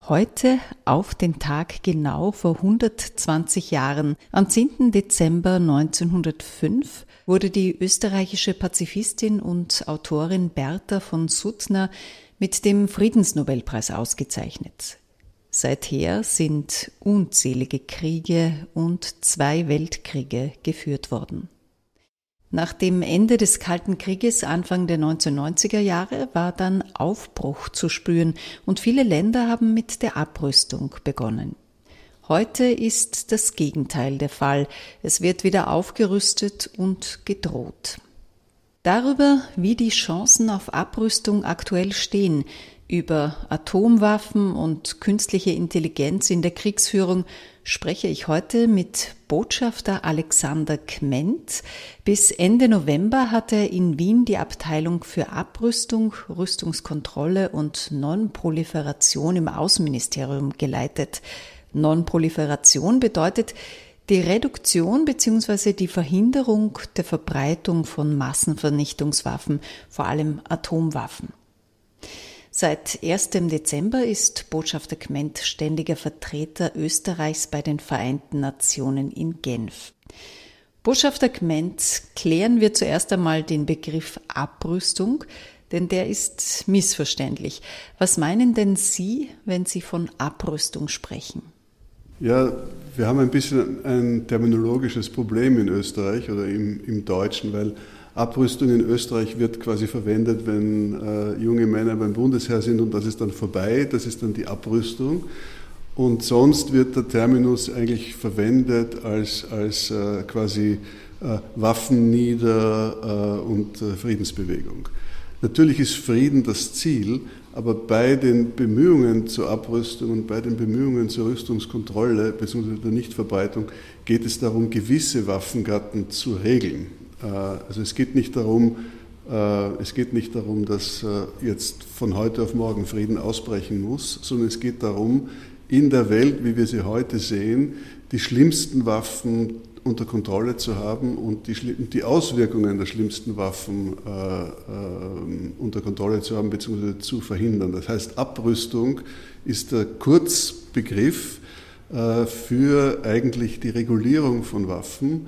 Heute, auf den Tag genau vor 120 Jahren, am 10. Dezember 1905, wurde die österreichische Pazifistin und Autorin Bertha von Suttner mit dem Friedensnobelpreis ausgezeichnet. Seither sind unzählige Kriege und 2 Weltkriege geführt worden. Nach dem Ende des Kalten Krieges Anfang der 1990er Jahre war dann Aufbruch zu spüren und viele Länder haben mit der Abrüstung begonnen. Heute ist das Gegenteil der Fall. Es wird wieder aufgerüstet und gedroht. Darüber, wie die Chancen auf Abrüstung aktuell stehen, über Atomwaffen und künstliche Intelligenz in der Kriegsführung spreche ich heute mit Botschafter Alexander Kment. Bis Ende November hat er in Wien die Abteilung für Abrüstung, Rüstungskontrolle und Nonproliferation im Außenministerium geleitet. Nonproliferation bedeutet die Reduktion bzw. die Verhinderung der Verbreitung von Massenvernichtungswaffen, vor allem Atomwaffen. Seit 1. Dezember ist Botschafter Kment ständiger Vertreter Österreichs bei den Vereinten Nationen in Genf. Botschafter Kment, klären wir zuerst einmal den Begriff Abrüstung, denn der ist missverständlich. Was meinen denn Sie, wenn Sie von Abrüstung sprechen? Ja, wir haben ein bisschen ein terminologisches Problem in Österreich oder im Deutschen, weil Abrüstung in Österreich wird quasi verwendet, wenn junge Männer beim Bundesheer sind und das ist dann vorbei, das ist dann die Abrüstung. Und sonst wird der Terminus eigentlich verwendet als quasi Waffen nieder und Friedensbewegung. Natürlich ist Frieden das Ziel, aber bei den Bemühungen zur Abrüstung und bei den Bemühungen zur Rüstungskontrolle bzw. der Nichtverbreitung geht es darum, gewisse Waffengatten zu regeln. Also es geht nicht darum, dass jetzt von heute auf morgen Frieden ausbrechen muss, sondern es geht darum, in der Welt, wie wir sie heute sehen, die schlimmsten Waffen unter Kontrolle zu haben und die Auswirkungen der schlimmsten Waffen unter Kontrolle zu haben bzw. zu verhindern. Das heißt, Abrüstung ist der Kurzbegriff für eigentlich die Regulierung von Waffen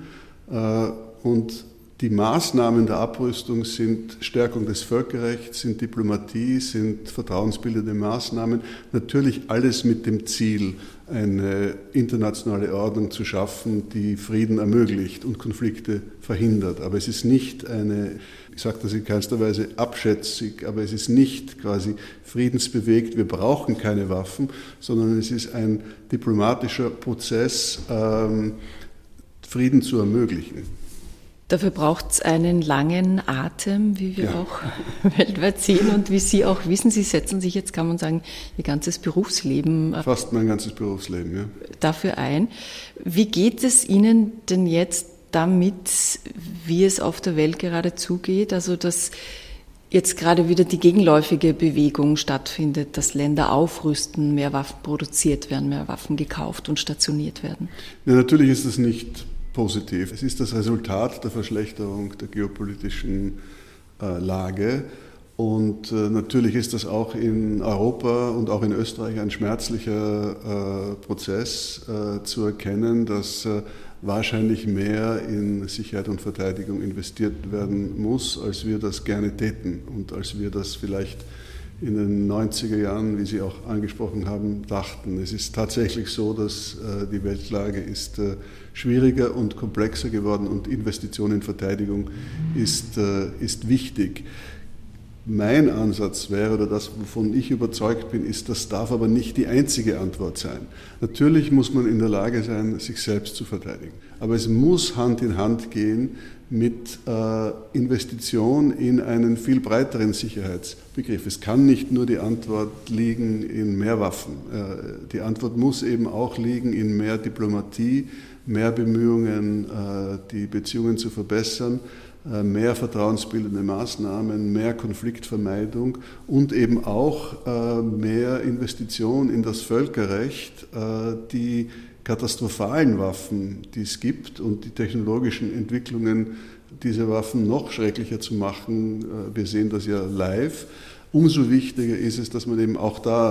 und die Maßnahmen der Abrüstung sind Stärkung des Völkerrechts, sind Diplomatie, sind vertrauensbildende Maßnahmen. Natürlich alles mit dem Ziel, eine internationale Ordnung zu schaffen, die Frieden ermöglicht und Konflikte verhindert. Aber es ist nicht ich sage das in keinster Weise abschätzig, aber es ist nicht quasi friedensbewegt, wir brauchen keine Waffen, sondern es ist ein diplomatischer Prozess, Frieden zu ermöglichen. Dafür braucht es einen langen Atem, wie wir auch weltweit sehen und wie Sie auch wissen. Sie setzen sich jetzt, kann man sagen, Ihr ganzes Berufsleben. Fast mein ganzes Berufsleben, ja. Dafür ein. Wie geht es Ihnen denn jetzt damit, wie es auf der Welt gerade zugeht? Also, dass jetzt gerade wieder die gegenläufige Bewegung stattfindet, dass Länder aufrüsten, mehr Waffen produziert werden, mehr Waffen gekauft und stationiert werden. Ja, natürlich ist das nicht positiv. Es ist das Resultat der Verschlechterung der geopolitischen Lage und natürlich ist das auch in Europa und auch in Österreich ein schmerzlicher Prozess zu erkennen, dass wahrscheinlich mehr in Sicherheit und Verteidigung investiert werden muss, als wir das gerne täten und als wir das vielleicht in den 90er Jahren, wie Sie auch angesprochen haben, dachten. Es ist tatsächlich so, dass die Weltlage ist schwieriger und komplexer geworden und Investition in Verteidigung ist wichtig. Mein Ansatz wäre, oder das, wovon ich überzeugt bin, ist, das darf aber nicht die einzige Antwort sein. Natürlich muss man in der Lage sein, sich selbst zu verteidigen. Aber es muss Hand in Hand gehen mit Investition in einen viel breiteren Sicherheitsbegriff. Es kann nicht nur die Antwort liegen in mehr Waffen. Die Antwort muss eben auch liegen in mehr Diplomatie, mehr Bemühungen, die Beziehungen zu verbessern, mehr vertrauensbildende Maßnahmen, mehr Konfliktvermeidung und eben auch mehr Investition in das Völkerrecht, die katastrophalen Waffen, die es gibt und die technologischen Entwicklungen, diese Waffen noch schrecklicher zu machen. Wir sehen das ja live. Umso wichtiger ist es, dass man eben auch da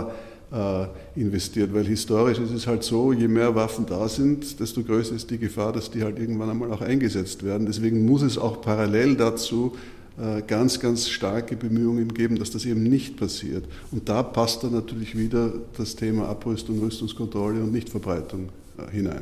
investiert, weil historisch ist es halt so, je mehr Waffen da sind, desto größer ist die Gefahr, dass die halt irgendwann einmal auch eingesetzt werden. Deswegen muss es auch parallel dazu ganz, ganz starke Bemühungen geben, dass das eben nicht passiert. Und da passt dann natürlich wieder das Thema Abrüstung, Rüstungskontrolle und Nichtverbreitung hinein.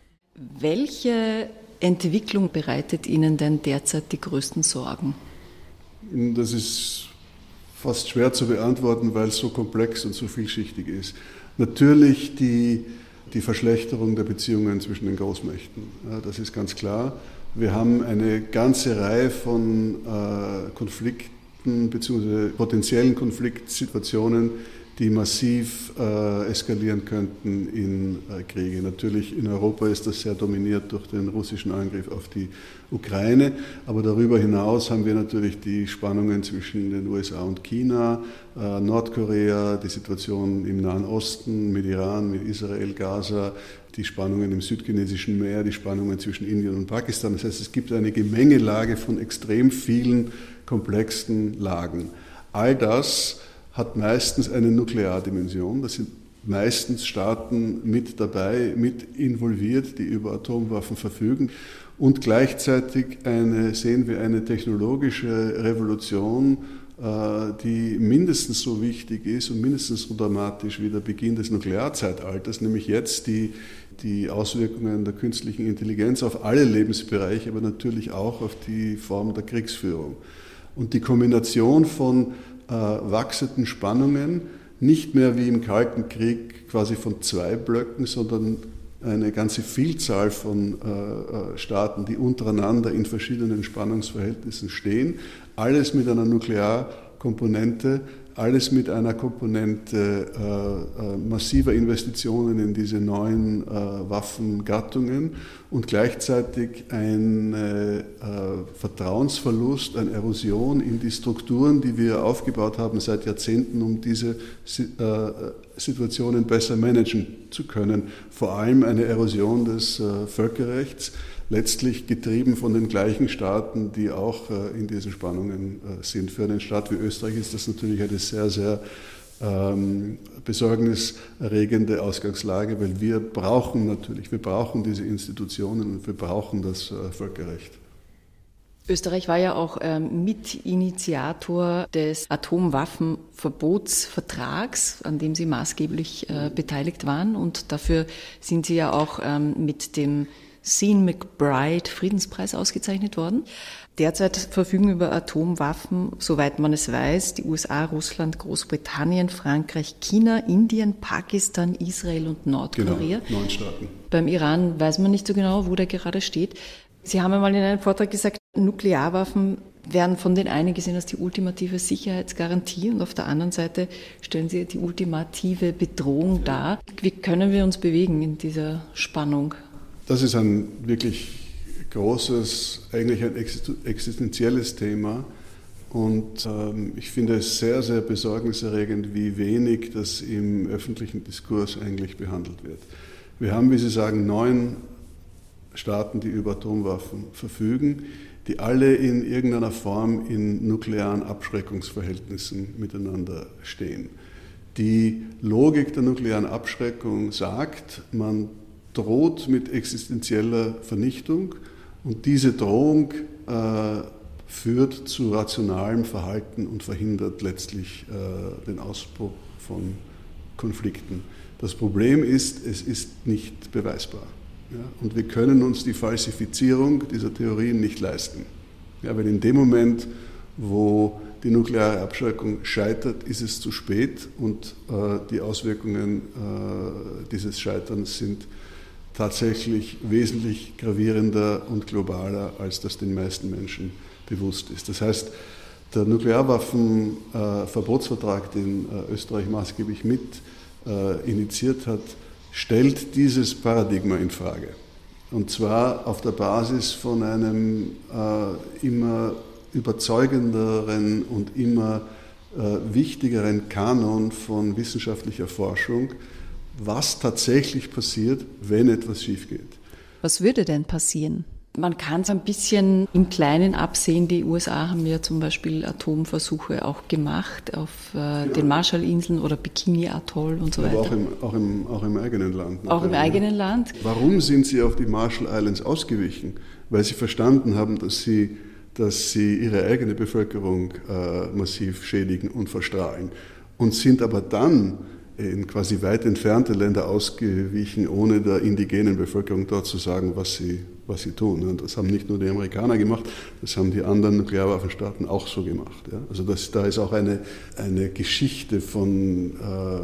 Welche Entwicklung bereitet Ihnen denn derzeit die größten Sorgen? Das ist fast schwer zu beantworten, weil es so komplex und so vielschichtig ist. Natürlich die Verschlechterung der Beziehungen zwischen den Großmächten, das ist ganz klar. Wir haben eine ganze Reihe von Konflikten bzw. potenziellen Konfliktsituationen, die massiv eskalieren könnten in Kriege. Natürlich in Europa ist das sehr dominiert durch den russischen Angriff auf die Ukraine, aber darüber hinaus haben wir natürlich die Spannungen zwischen den USA und China, Nordkorea, die Situation im Nahen Osten mit Iran, mit Israel, Gaza, die Spannungen im südchinesischen Meer, die Spannungen zwischen Indien und Pakistan. Das heißt, es gibt eine Gemengelage von extrem vielen komplexen Lagen. All das hat meistens eine Nukleardimension. Das sind meistens Staaten mit dabei, mit involviert, die über Atomwaffen verfügen. Und gleichzeitig sehen wir eine technologische Revolution, die mindestens so wichtig ist und mindestens so dramatisch wie der Beginn des Nuklearzeitalters, nämlich jetzt die Auswirkungen der künstlichen Intelligenz auf alle Lebensbereiche, aber natürlich auch auf die Form der Kriegsführung. Und die Kombination von wachsenden Spannungen, nicht mehr wie im Kalten Krieg quasi von zwei Blöcken, sondern eine ganze Vielzahl von Staaten, die untereinander in verschiedenen Spannungsverhältnissen stehen, alles mit einer Nuklearkomponente, alles mit einer Komponente massiver Investitionen in diese neuen Waffengattungen und gleichzeitig ein Vertrauensverlust, eine Erosion in die Strukturen, die wir aufgebaut haben seit Jahrzehnten, um diese Situationen besser managen zu können. Vor allem eine Erosion des Völkerrechts, letztlich getrieben von den gleichen Staaten, die auch in diesen Spannungen sind. Für einen Staat wie Österreich ist das natürlich eine sehr, sehr besorgniserregende Ausgangslage, weil wir brauchen diese Institutionen und wir brauchen das Völkerrecht. Österreich war ja auch Mitinitiator des Atomwaffenverbotsvertrags, an dem Sie maßgeblich beteiligt waren. Und dafür sind Sie ja auch mit dem Sean McBride Friedenspreis ausgezeichnet worden. Derzeit verfügen über Atomwaffen, soweit man es weiß, die USA, Russland, Großbritannien, Frankreich, China, Indien, Pakistan, Israel und Nordkorea. Genau, 9 Staaten. Beim Iran weiß man nicht so genau, wo der gerade steht. Sie haben einmal in einem Vortrag gesagt, Nuklearwaffen werden von den einen gesehen als die ultimative Sicherheitsgarantie und auf der anderen Seite stellen sie die ultimative Bedrohung dar. Wie können wir uns bewegen in dieser Spannung? Das ist ein wirklich großes, eigentlich ein existenzielles Thema und ich finde es sehr, sehr besorgniserregend, wie wenig das im öffentlichen Diskurs eigentlich behandelt wird. Wir haben, wie Sie sagen, 9 Staaten, die über Atomwaffen verfügen, die alle in irgendeiner Form in nuklearen Abschreckungsverhältnissen miteinander stehen. Die Logik der nuklearen Abschreckung sagt, man droht mit existenzieller Vernichtung und diese Drohung führt zu rationalem Verhalten und verhindert letztlich den Ausbruch von Konflikten. Das Problem ist, es ist nicht beweisbar. Ja, und wir können uns die Falsifizierung dieser Theorien nicht leisten. Ja, weil in dem Moment, wo die nukleare Abschreckung scheitert, ist es zu spät und die Auswirkungen dieses Scheiterns sind tatsächlich wesentlich gravierender und globaler, als das den meisten Menschen bewusst ist. Das heißt, der Nuklearwaffenverbotsvertrag, den Österreich maßgeblich mit initiiert hat, stellt dieses Paradigma in Frage. Und zwar auf der Basis von einem immer überzeugenderen und immer wichtigeren Kanon von wissenschaftlicher Forschung, was tatsächlich passiert, wenn etwas schief geht. Was würde denn passieren? Man kann es ein bisschen im Kleinen absehen. Die USA haben ja zum Beispiel Atomversuche auch gemacht auf den Marshallinseln oder Bikini-Atoll und so weiter. Aber auch im eigenen Land. Auch im eigenen Land. Warum sind sie auf die Marshall Islands ausgewichen? Weil sie verstanden haben, dass sie ihre eigene Bevölkerung massiv schädigen und verstrahlen. Und sind aber dann in quasi weit entfernte Länder ausgewichen, ohne der indigenen Bevölkerung dort zu sagen, was sie tun. Und das haben nicht nur die Amerikaner gemacht, das haben die anderen Nuklearwaffenstaaten auch so gemacht. Ja? Also da ist auch eine Geschichte von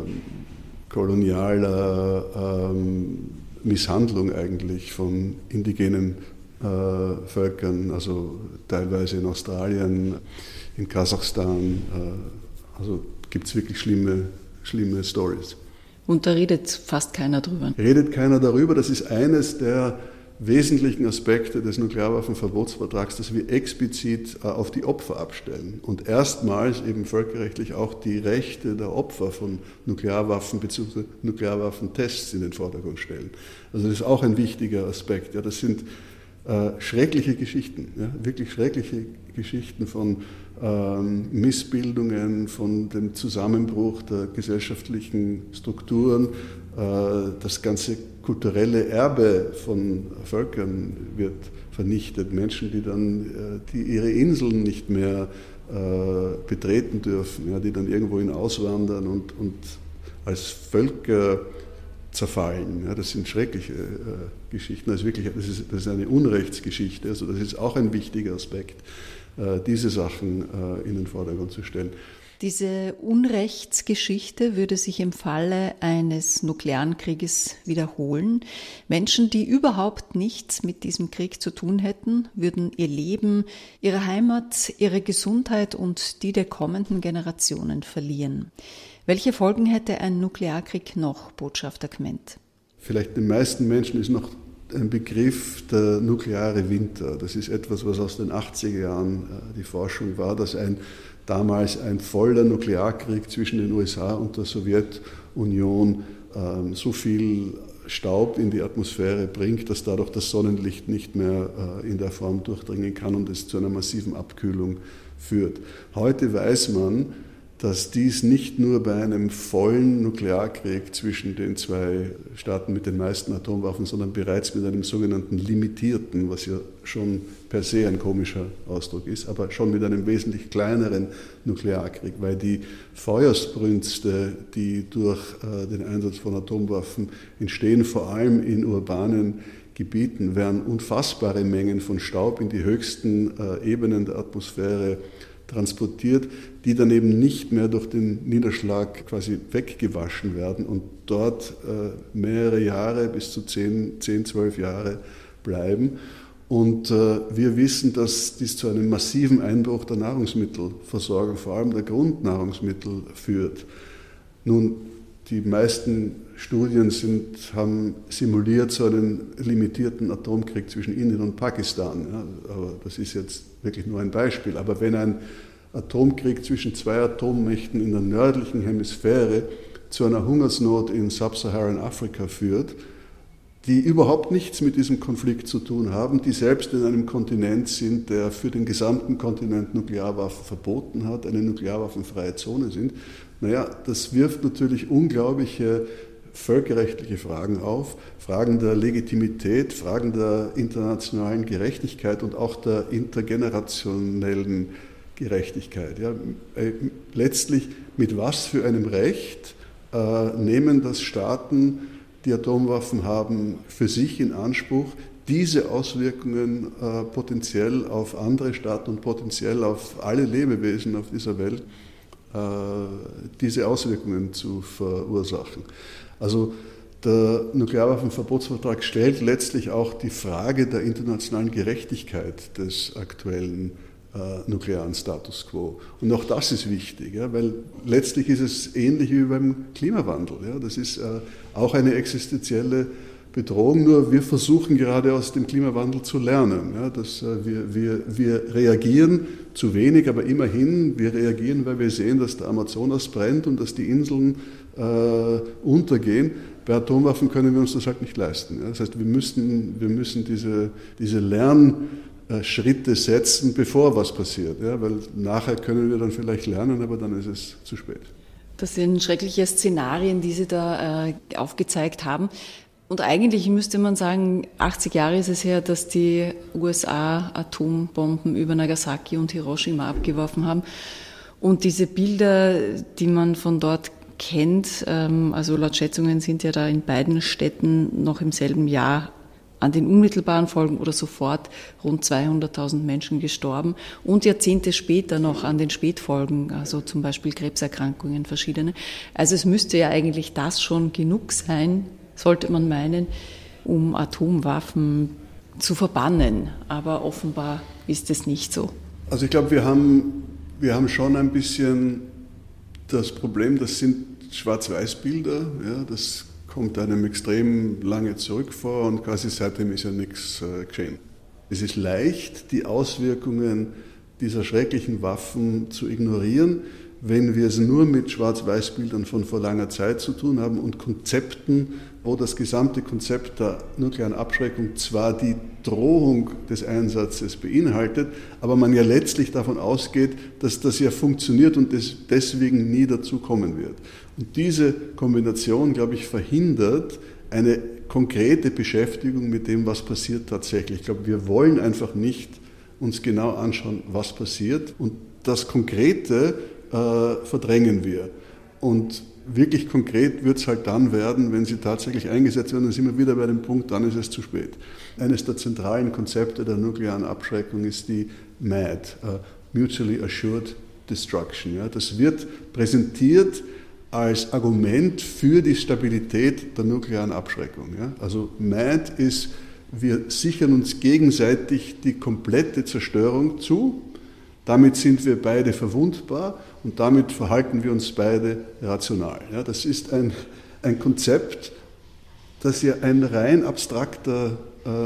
kolonialer Misshandlung eigentlich von indigenen Völkern, also teilweise in Australien, in Kasachstan. Also gibt es wirklich schlimme Stories. Und da redet fast keiner drüber. Redet keiner darüber. Das ist eines der wesentlichen Aspekte des Nuklearwaffenverbotsvertrags, dass wir explizit auf die Opfer abstellen und erstmals eben völkerrechtlich auch die Rechte der Opfer von Nuklearwaffen bzw. Nuklearwaffentests in den Vordergrund stellen. Also das ist auch ein wichtiger Aspekt. Ja, das sind schreckliche Geschichten, ja, wirklich schreckliche Geschichten von Missbildungen, von dem Zusammenbruch der gesellschaftlichen Strukturen. Das ganze kulturelle Erbe von Völkern wird vernichtet. Menschen, die ihre Inseln nicht mehr betreten dürfen, ja, die dann irgendwohin auswandern und als Völker zerfallen. Ja, das sind schreckliche Geschichten. Das ist eine Unrechtsgeschichte. Also das ist auch ein wichtiger Aspekt, diese Sachen in den Vordergrund zu stellen. Diese Unrechtsgeschichte würde sich im Falle eines nuklearen Krieges wiederholen. Menschen, die überhaupt nichts mit diesem Krieg zu tun hätten, würden ihr Leben, ihre Heimat, ihre Gesundheit und die der kommenden Generationen verlieren. Welche Folgen hätte ein Nuklearkrieg noch, Botschafter Kment? Vielleicht den meisten Menschen ist noch ein Begriff der nukleare Winter. Das ist etwas, was aus den 80er Jahren die Forschung war, dass damals ein voller Nuklearkrieg zwischen den USA und der Sowjetunion so viel Staub in die Atmosphäre bringt, dass dadurch das Sonnenlicht nicht mehr in der Form durchdringen kann und es zu einer massiven Abkühlung führt. Heute weiß man, dass dies nicht nur bei einem vollen Nuklearkrieg zwischen den zwei Staaten mit den meisten Atomwaffen, sondern bereits mit einem sogenannten limitierten, was ja schon per se ein komischer Ausdruck ist, aber schon mit einem wesentlich kleineren Nuklearkrieg, weil die Feuersbrünste, die durch den Einsatz von Atomwaffen entstehen, vor allem in urbanen Gebieten, werden unfassbare Mengen von Staub in die höchsten Ebenen der Atmosphäre transportiert, die dann eben nicht mehr durch den Niederschlag quasi weggewaschen werden und dort mehrere Jahre, bis zu 12 Jahre bleiben. Und wir wissen, dass dies zu einem massiven Einbruch der Nahrungsmittelversorgung, vor allem der Grundnahrungsmittel, führt. Nun, die meisten Studien haben simuliert so einen limitierten Atomkrieg zwischen Indien und Pakistan. Ja, aber das ist jetzt wirklich nur ein Beispiel. Aber wenn ein Atomkrieg zwischen zwei Atommächten in der nördlichen Hemisphäre zu einer Hungersnot in Sub-Saharan Afrika führt, die überhaupt nichts mit diesem Konflikt zu tun haben, die selbst in einem Kontinent sind, der für den gesamten Kontinent Nuklearwaffen verboten hat, eine nuklearwaffenfreie Zone sind, das wirft natürlich unglaubliche völkerrechtliche Fragen auf, Fragen der Legitimität, Fragen der internationalen Gerechtigkeit und auch der intergenerationellen Gerechtigkeit. Ja, letztlich mit was für einem Recht nehmen das Staaten, die Atomwaffen haben, für sich in Anspruch, diese Auswirkungen potenziell auf andere Staaten und potenziell auf alle Lebewesen auf dieser Welt, diese Auswirkungen zu verursachen. Also der Nuklearwaffenverbotsvertrag stellt letztlich auch die Frage der internationalen Gerechtigkeit des aktuellen nuklearen Status quo. Und auch das ist wichtig, ja, weil letztlich ist es ähnlich wie beim Klimawandel. Ja. Das ist auch eine existenzielle Bedrohung, nur wir versuchen gerade aus dem Klimawandel zu lernen. Ja, dass wir reagieren zu wenig, aber immerhin, wir reagieren, weil wir sehen, dass der Amazonas brennt und dass die Inseln untergehen. Bei Atomwaffen können wir uns das halt nicht leisten. Ja. Das heißt, wir müssen diese Lernschritte setzen, bevor was passiert. Ja, weil nachher können wir dann vielleicht lernen, aber dann ist es zu spät. Das sind schreckliche Szenarien, die Sie da aufgezeigt haben. Und eigentlich müsste man sagen, 80 Jahre ist es her, dass die USA Atombomben über Nagasaki und Hiroshima abgeworfen haben. Und diese Bilder, die man von dort kennt, also laut Schätzungen sind ja da in beiden Städten noch im selben Jahr an den unmittelbaren Folgen oder sofort rund 200.000 Menschen gestorben und Jahrzehnte später noch an den Spätfolgen, also zum Beispiel Krebserkrankungen verschiedene. Also es müsste ja eigentlich das schon genug sein, sollte man meinen, um Atomwaffen zu verbannen. Aber offenbar ist es nicht so. Also ich glaube, wir haben schon ein bisschen das Problem, das sind Schwarz-Weiß-Bilder, ja, das kommt einem extrem lange zurück vor und quasi seitdem ist ja nichts geschehen. Es ist leicht, die Auswirkungen dieser schrecklichen Waffen zu ignorieren, wenn wir es nur mit Schwarz-Weiß-Bildern von vor langer Zeit zu tun haben und Konzepten, wo das gesamte Konzept der nuklearen Abschreckung zwar die Drohung des Einsatzes beinhaltet, aber man ja letztlich davon ausgeht, dass das ja funktioniert und deswegen nie dazu kommen wird. Und diese Kombination, glaube ich, verhindert eine konkrete Beschäftigung mit dem, was passiert tatsächlich. Ich glaube, wir wollen einfach nicht uns genau anschauen, was passiert. Und das Konkrete verdrängen wir. Und wirklich konkret wird es halt dann werden, wenn sie tatsächlich eingesetzt werden. Dann sind wir wieder bei dem Punkt, dann ist es zu spät. Eines der zentralen Konzepte der nuklearen Abschreckung ist die MAD, Mutually Assured Destruction. Ja, das wird präsentiert als Argument für die Stabilität der nuklearen Abschreckung. Ja. Also MAD ist, wir sichern uns gegenseitig die komplette Zerstörung zu. Damit sind wir beide verwundbar und damit verhalten wir uns beide rational. Ja, das ist ein Konzept, das ja ein rein abstrakter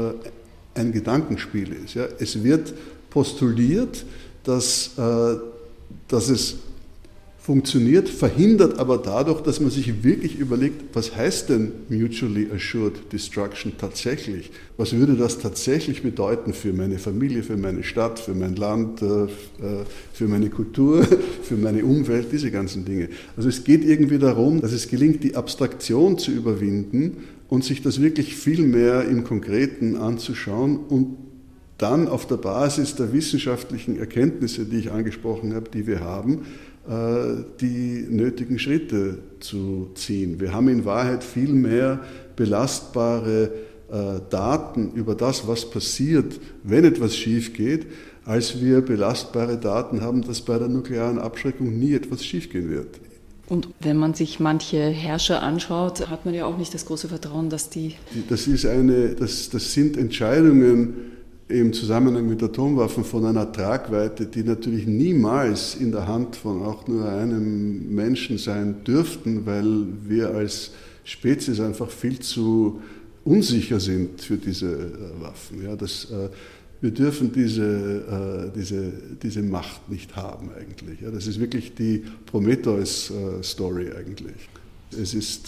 ein Gedankenspiel ist. Ja. Es wird postuliert, dass es funktioniert, verhindert aber dadurch, dass man sich wirklich überlegt, was heißt denn Mutually Assured Destruction tatsächlich? Was würde das tatsächlich bedeuten für meine Familie, für meine Stadt, für mein Land, für meine Kultur, für meine Umwelt, diese ganzen Dinge. Also es geht irgendwie darum, dass es gelingt, die Abstraktion zu überwinden und sich das wirklich viel mehr im Konkreten anzuschauen und dann auf der Basis der wissenschaftlichen Erkenntnisse, die ich angesprochen habe, die wir haben, die nötigen Schritte zu ziehen. Wir haben in Wahrheit viel mehr belastbare Daten über das, was passiert, wenn etwas schief geht, als wir belastbare Daten haben, dass bei der nuklearen Abschreckung nie etwas schiefgehen wird. Und wenn man sich manche Herrscher anschaut, hat man ja auch nicht das große Vertrauen, dass die... Das sind Entscheidungen im Zusammenhang mit Atomwaffen von einer Tragweite, die natürlich niemals in der Hand von auch nur einem Menschen sein dürften, weil wir als Spezies einfach viel zu unsicher sind für diese Waffen. Ja, wir dürfen diese Macht nicht haben eigentlich. Ja, das ist wirklich die Prometheus-Story eigentlich. Es ist,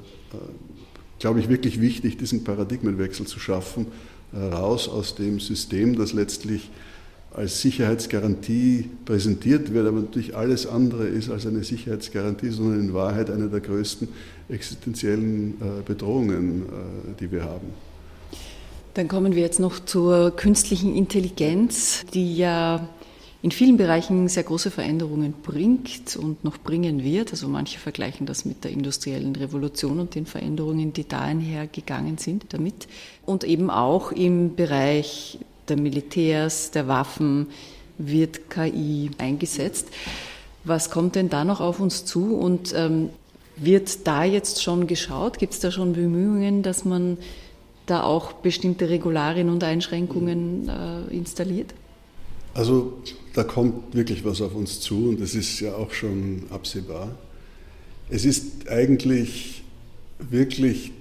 glaube ich, wirklich wichtig, diesen Paradigmenwechsel zu schaffen, raus aus dem System, das letztlich als Sicherheitsgarantie präsentiert wird, aber natürlich alles andere ist als eine Sicherheitsgarantie, sondern in Wahrheit eine der größten existenziellen Bedrohungen, die wir haben. Dann kommen wir jetzt noch zur künstlichen Intelligenz, die ja in vielen Bereichen sehr große Veränderungen bringt und noch bringen wird. Also manche vergleichen das mit der industriellen Revolution und den Veränderungen, die da einhergegangen sind damit. Und eben auch im Bereich der Militärs, der Waffen wird KI eingesetzt. Was kommt denn da noch auf uns zu und wird da jetzt schon geschaut? Gibt es da schon Bemühungen, dass man da auch bestimmte Regularien und Einschränkungen installiert? Also da kommt wirklich was auf uns zu und das ist ja auch schon absehbar. Es ist eigentlich wirklich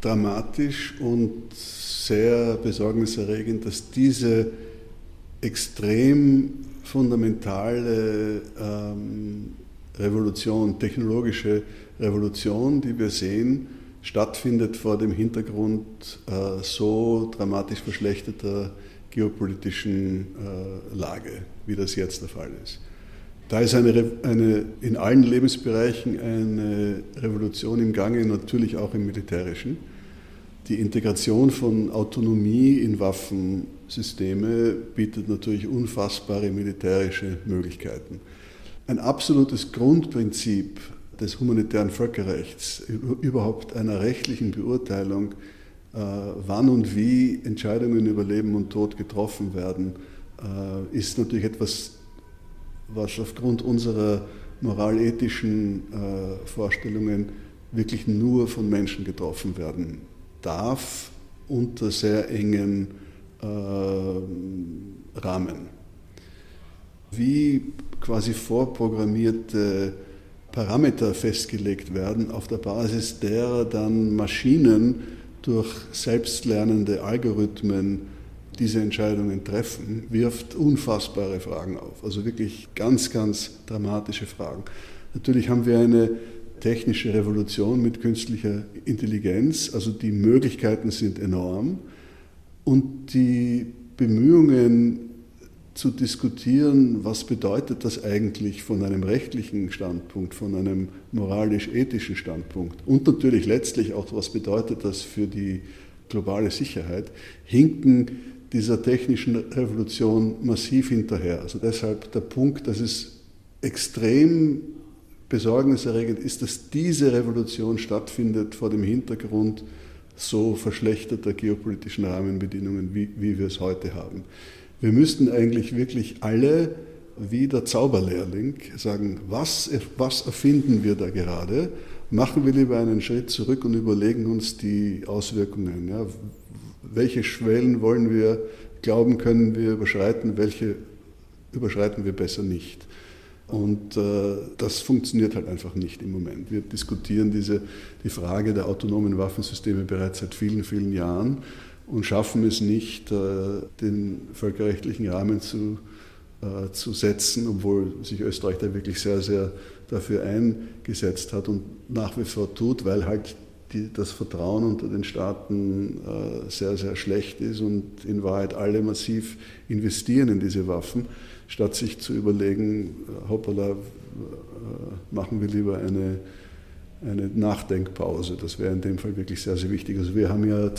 dramatisch und sehr besorgniserregend, dass diese extrem fundamentale Revolution, technologische Revolution, die wir sehen, stattfindet vor dem Hintergrund so dramatisch verschlechterter geopolitischen Lage, wie das jetzt der Fall ist. Da ist in allen Lebensbereichen eine Revolution im Gange, natürlich auch im militärischen. Die Integration von Autonomie in Waffensysteme bietet natürlich unfassbare militärische Möglichkeiten. Ein absolutes Grundprinzip des humanitären Völkerrechts, überhaupt einer rechtlichen Beurteilung, wann und wie Entscheidungen über Leben und Tod getroffen werden, ist natürlich etwas, was aufgrund unserer moralethischen Vorstellungen wirklich nur von Menschen getroffen werden darf, unter sehr engen Rahmen. Wie quasi vorprogrammierte Parameter festgelegt werden, auf der Basis derer dann Maschinen durch selbstlernende Algorithmen diese Entscheidungen treffen, wirft unfassbare Fragen auf. Also wirklich ganz, ganz dramatische Fragen. Natürlich haben wir eine technische Revolution mit künstlicher Intelligenz, also die Möglichkeiten sind enorm und die Bemühungen zu diskutieren, was bedeutet das eigentlich von einem rechtlichen Standpunkt, von einem moralisch-ethischen Standpunkt und natürlich letztlich auch, was bedeutet das für die globale Sicherheit, hinken dieser technischen Revolution massiv hinterher. Also deshalb der Punkt, dass es extrem besorgniserregend ist, dass diese Revolution stattfindet vor dem Hintergrund so verschlechterter geopolitischen Rahmenbedingungen, wie wir es heute haben. Wir müssten eigentlich wirklich alle wie der Zauberlehrling sagen, was erfinden wir da gerade? Machen wir lieber einen Schritt zurück und überlegen uns die Auswirkungen. Ja? Welche Schwellen wollen wir, glauben, können wir überschreiten, welche überschreiten wir besser nicht? Und das funktioniert halt einfach nicht im Moment. Wir diskutieren die Frage der autonomen Waffensysteme bereits seit vielen, vielen Jahren und schaffen es nicht, den völkerrechtlichen Rahmen zu setzen, obwohl sich Österreich da wirklich sehr, sehr dafür eingesetzt hat und nach wie vor tut, weil halt das Vertrauen unter den Staaten sehr, sehr schlecht ist und in Wahrheit alle massiv investieren in diese Waffen, statt sich zu überlegen, hoppala, machen wir lieber eine Nachdenkpause. Das wäre in dem Fall wirklich sehr, sehr wichtig. Also wir haben ja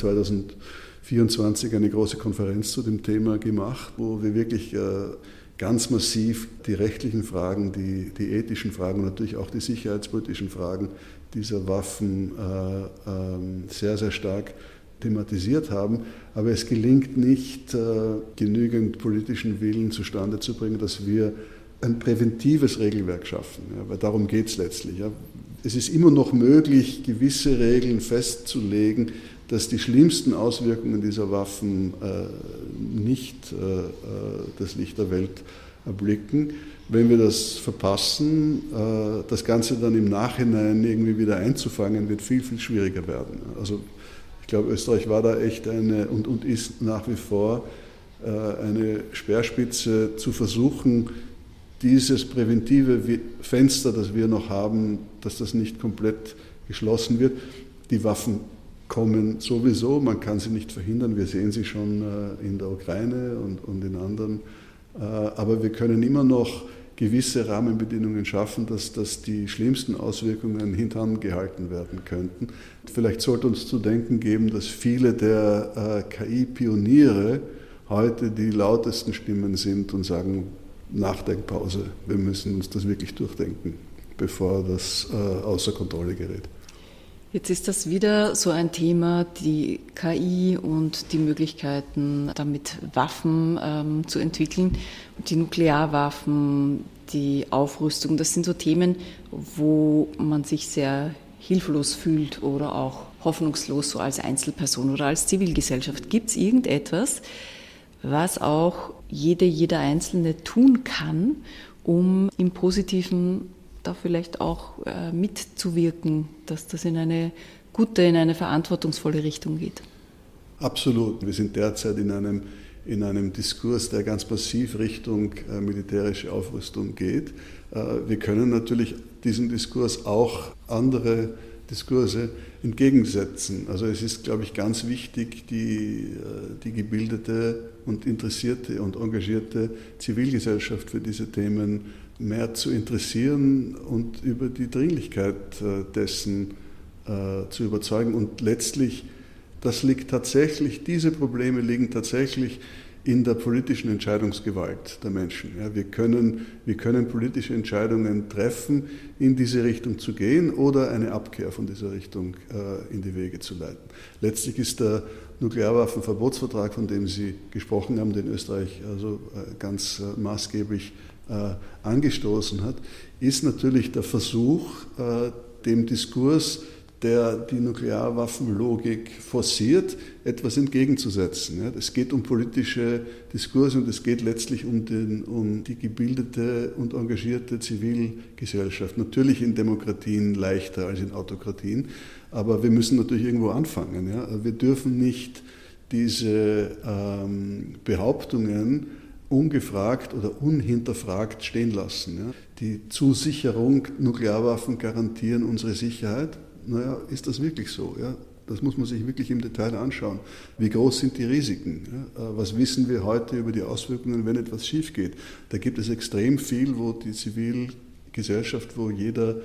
2024 eine große Konferenz zu dem Thema gemacht, wo wir wirklich ganz massiv die rechtlichen Fragen, die ethischen Fragen und natürlich auch die sicherheitspolitischen Fragen dieser Waffen sehr, sehr stark thematisiert haben. Aber es gelingt nicht, genügend politischen Willen zustande zu bringen, dass wir ein präventives Regelwerk schaffen. Ja, weil darum geht es letztlich. Ja. Es ist immer noch möglich, gewisse Regeln festzulegen, dass die schlimmsten Auswirkungen dieser Waffen nicht das Licht der Welt erblicken. Wenn wir das verpassen, das Ganze dann im Nachhinein irgendwie wieder einzufangen, wird viel, viel schwieriger werden. Also ich glaube, Österreich war da echt und ist nach wie vor eine Speerspitze zu versuchen, dieses präventive Fenster, das wir noch haben, dass das nicht komplett geschlossen wird. Die Waffen kommen sowieso, man kann sie nicht verhindern, wir sehen sie schon in der Ukraine und in anderen, aber wir können immer noch gewisse Rahmenbedingungen schaffen, dass die schlimmsten Auswirkungen hintangehalten werden könnten. Vielleicht sollte uns zu denken geben, dass viele der KI-Pioniere heute die lautesten Stimmen sind und sagen, Nachdenkpause, wir müssen uns das wirklich durchdenken, bevor das außer Kontrolle gerät. Jetzt ist das wieder so ein Thema, die KI und die Möglichkeiten, damit Waffen zu entwickeln. Die Nuklearwaffen, die Aufrüstung, das sind so Themen, wo man sich sehr hilflos fühlt oder auch hoffnungslos so als Einzelperson oder als Zivilgesellschaft. Gibt es irgendetwas, was auch jeder Einzelne tun kann, um im Positiven da vielleicht auch mitzuwirken, dass das in eine gute, in eine verantwortungsvolle Richtung geht. Absolut. Wir sind derzeit in einem Diskurs, der ganz massiv Richtung militärische Aufrüstung geht. Wir können natürlich diesem Diskurs auch andere Diskurse entgegensetzen. Also es ist, glaube ich, ganz wichtig, die gebildete und interessierte und engagierte Zivilgesellschaft für diese Themen mehr zu interessieren und über die Dringlichkeit dessen zu überzeugen. Und letztlich, diese Probleme liegen tatsächlich in der politischen Entscheidungsgewalt der Menschen. Ja, wir können politische Entscheidungen treffen, in diese Richtung zu gehen oder eine Abkehr von dieser Richtung in die Wege zu leiten. Letztlich ist der Nuklearwaffenverbotsvertrag, von dem Sie gesprochen haben, den Österreich also ganz maßgeblich angestoßen hat, ist natürlich der Versuch, dem Diskurs, der die Nuklearwaffenlogik forciert, etwas entgegenzusetzen. Es geht um politische Diskurse und es geht letztlich um die gebildete und engagierte Zivilgesellschaft. Natürlich in Demokratien leichter als in Autokratien, aber wir müssen natürlich irgendwo anfangen. Wir dürfen nicht diese Behauptungen ungefragt oder unhinterfragt stehen lassen. Die Zusicherung, Nuklearwaffen garantieren unsere Sicherheit. Naja, ist das wirklich so? Ja? Das muss man sich wirklich im Detail anschauen. Wie groß sind die Risiken? Ja? Was wissen wir heute über die Auswirkungen, wenn etwas schief geht? Da gibt es extrem viel, wo die Zivilgesellschaft, wo jeder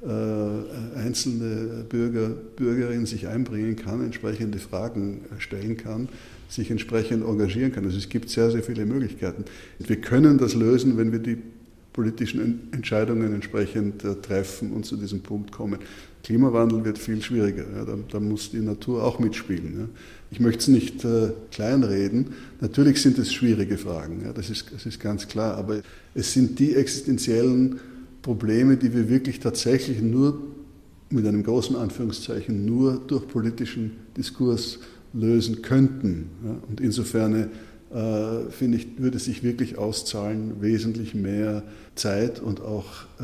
einzelne Bürgerin sich einbringen kann, entsprechende Fragen stellen kann, sich entsprechend engagieren kann. Also es gibt sehr, sehr viele Möglichkeiten. Wir können das lösen, wenn wir die politischen Entscheidungen entsprechend treffen und zu diesem Punkt kommen. Klimawandel wird viel schwieriger. Ja, da muss die Natur auch mitspielen. Ja. Ich möchte es nicht kleinreden. Natürlich sind es schwierige Fragen, ja, das ist ganz klar. Aber es sind die existenziellen Probleme, die wir wirklich tatsächlich nur, mit einem großen Anführungszeichen, nur durch politischen Diskurs lösen könnten. Ja. Und insofern finde ich, würde es sich wirklich auszahlen, wesentlich mehr Zeit und auch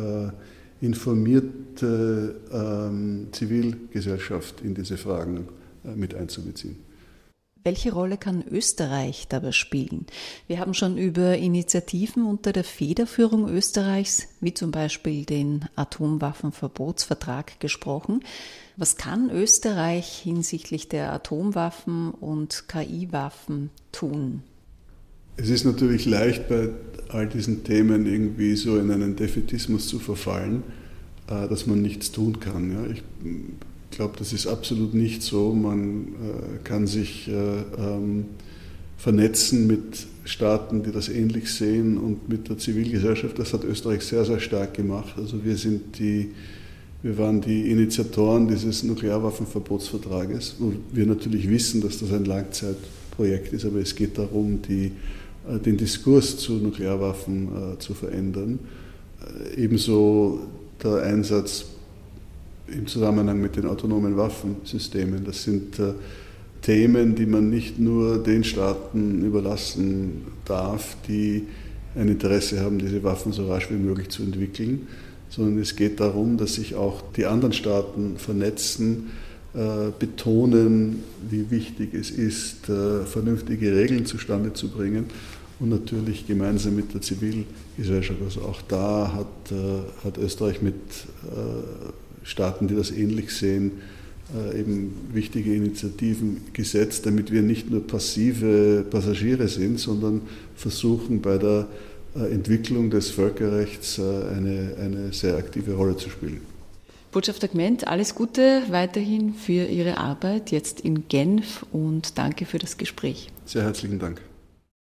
informierte Zivilgesellschaft in diese Fragen mit einzubeziehen. Welche Rolle kann Österreich dabei spielen? Wir haben schon über Initiativen unter der Federführung Österreichs, wie zum Beispiel den Atomwaffenverbotsvertrag, gesprochen. Was kann Österreich hinsichtlich der Atomwaffen und KI-Waffen tun? Es ist natürlich leicht, bei all diesen Themen irgendwie so in einen Defätismus zu verfallen, dass man nichts tun kann. Ja. Ich glaube, das ist absolut nicht so. Man kann sich vernetzen mit Staaten, die das ähnlich sehen und mit der Zivilgesellschaft. Das hat Österreich sehr, sehr stark gemacht. Also wir waren die Initiatoren dieses Nuklearwaffenverbotsvertrages, wo wir natürlich wissen, dass das ein Langzeitprojekt ist, aber es geht darum, den Diskurs zu Nuklearwaffen zu verändern. Ebenso der Einsatz im Zusammenhang mit den autonomen Waffensystemen. Das sind Themen, die man nicht nur den Staaten überlassen darf, die ein Interesse haben, diese Waffen so rasch wie möglich zu entwickeln, sondern es geht darum, dass sich auch die anderen Staaten vernetzen, betonen, wie wichtig es ist, vernünftige Regeln zustande zu bringen und natürlich gemeinsam mit der Zivilgesellschaft. Also auch da hat Österreich mit Staaten, die das ähnlich sehen, eben wichtige Initiativen gesetzt, damit wir nicht nur passive Passagiere sind, sondern versuchen bei der Entwicklung des Völkerrechts eine sehr aktive Rolle zu spielen. Botschafter Gment, alles Gute weiterhin für Ihre Arbeit jetzt in Genf und danke für das Gespräch. Sehr herzlichen Dank.